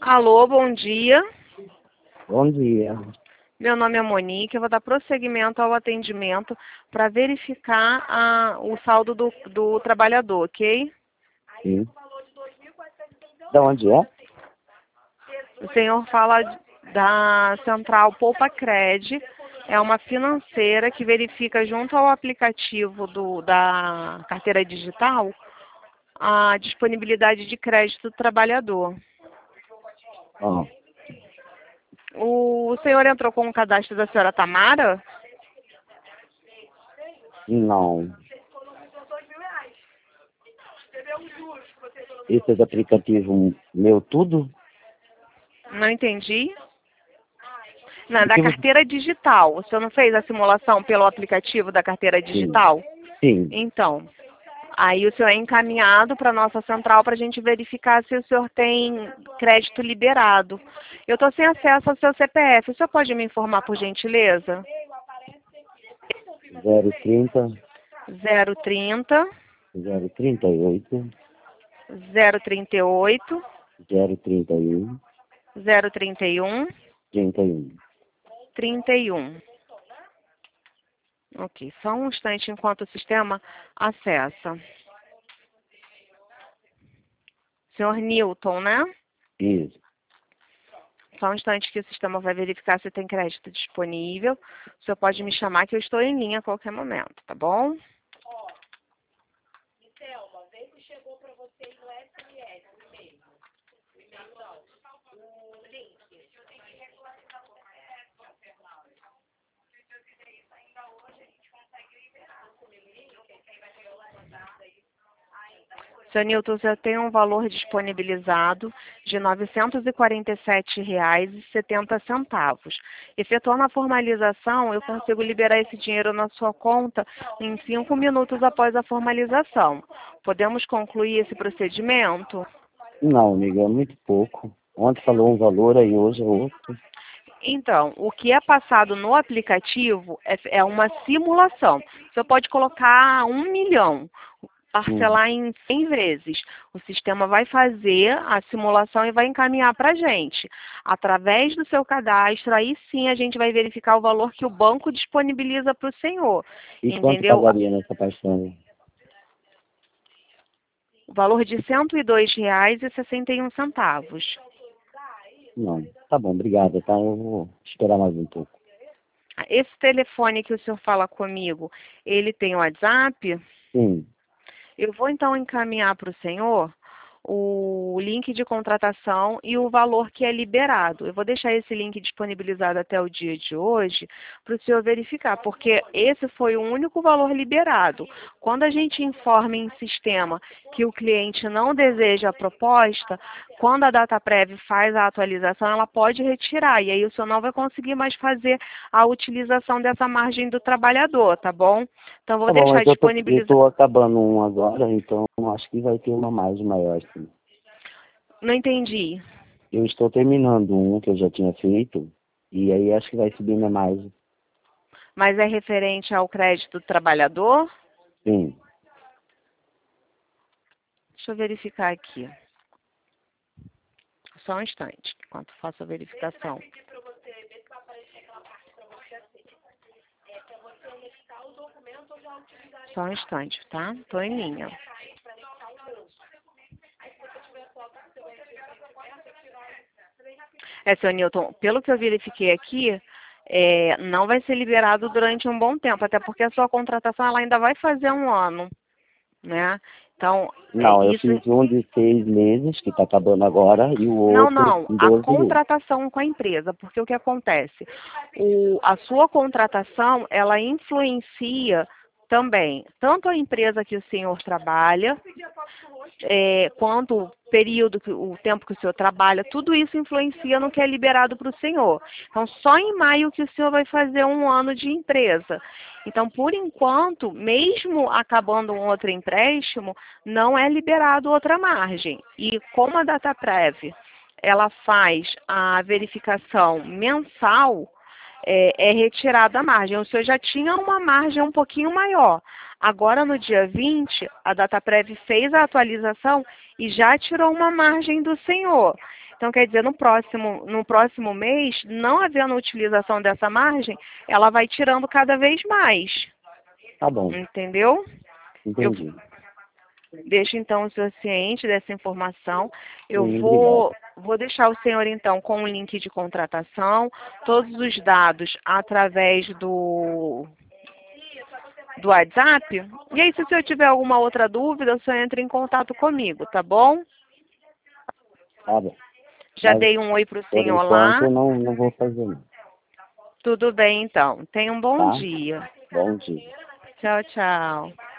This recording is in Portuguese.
Alô, bom dia. Bom dia. Meu nome é Monique. Eu vou dar prosseguimento ao atendimento para verificar o saldo do trabalhador, ok? Sim. Da onde é? O senhor fala da Central Poupa Cred. É uma financeira que verifica junto ao aplicativo da carteira digital a disponibilidade de crédito do trabalhador. Ah, O senhor entrou com o cadastro da senhora Tamara? não. Esses aplicativos meu tudo? Não entendi. Não, O da que você... carteira digital. O senhor não fez a simulação pelo aplicativo da carteira Sim. digital? Sim. Então, aí o senhor é encaminhado para a nossa central para a gente verificar se o senhor tem crédito liberado. Eu estou sem acesso ao seu CPF. O senhor pode me informar, por gentileza? 030 030 038 038 031 031 31. 31. Ok, só um instante enquanto o sistema acessa. Senhor Newton, né? Isso. Só um instante que o sistema vai verificar se tem crédito disponível. O senhor pode me chamar que eu estou em linha a qualquer momento, tá bom? Senhor Newton, você tem um valor disponibilizado de R$ 947,70. Efetuando a formalização, eu consigo liberar esse dinheiro na sua conta em 5 minutos após a formalização. Podemos concluir esse procedimento? Não, amiga, é muito pouco. Ontem falou um valor, aí hoje é outro. Então, o que é passado no aplicativo é uma simulação. Você pode colocar 1 milhão, parcelar em 100 vezes. O sistema vai fazer a simulação e vai encaminhar para a gente. Através do seu cadastro, aí sim a gente vai verificar o valor que o banco disponibiliza para o senhor. E quanto Entendeu? pagaria nessa parcela? O valor de R$ 102,61. Não. Tá bom, obrigada, tá? Eu vou esperar mais um pouco. Esse telefone que o senhor fala comigo, ele tem WhatsApp? Sim. Eu vou então encaminhar para o senhor o link de contratação e o valor que é liberado. Eu vou deixar esse link disponibilizado até o dia de hoje para o senhor verificar, porque esse foi o único valor liberado. Quando a gente informa em sistema que o cliente não deseja a proposta, quando a DataPrev faz a atualização, ela pode retirar, e aí o senhor não vai conseguir mais fazer a utilização dessa margem do trabalhador, tá bom? Então, vou Tá bom, deixar mas eu disponibilizado. tô acabando um agora, então acho que vai ter uma mais maior, sim. Não entendi. Eu estou terminando um que eu já tinha feito, e aí acho que vai subindo mais. Mas é referente ao crédito do trabalhador? Sim. Deixa eu verificar aqui. Só um instante, enquanto faço a verificação. Só um instante, tá? Estou em linha. Senhor Newton, pelo que eu verifiquei aqui, não vai ser liberado durante um bom tempo, até porque a sua contratação ela ainda vai fazer um ano, né? Então, Não, eu isso... fiz um de 6 meses, que está acabando agora, e o Não, outro não, em a 12 meses. contratação com a empresa, porque o que acontece? A sua contratação, ela influencia também, tanto a empresa que o senhor trabalha, quanto o período, o tempo que o senhor trabalha, tudo isso influencia no que é liberado para o senhor. Então, só em maio que o senhor vai fazer um ano de empresa. Então, por enquanto, mesmo acabando um outro empréstimo, não é liberado outra margem. E como a DataPrev, ela faz a verificação mensal, é retirada a margem. O senhor já tinha uma margem um pouquinho maior. Agora, no dia 20, a DataPrev fez a atualização e já tirou uma margem do senhor. Então, quer dizer, no próximo mês, não havendo utilização dessa margem, ela vai tirando cada vez mais. Tá bom, Entendeu? Eu entendi. deixo, então, o senhor ciente dessa informação. Eu Sim, obrigado. vou deixar o senhor, então, com o link de contratação, todos os dados através do WhatsApp. E aí, se o senhor tiver alguma outra dúvida, o senhor entra em contato comigo, tá bom? Tá bom. Já Mas, dei um oi para o por senhor enquanto, lá. eu não vou fazer não. Tudo bem, então. Tenha um bom Tá? dia. Bom dia. Tchau, tchau.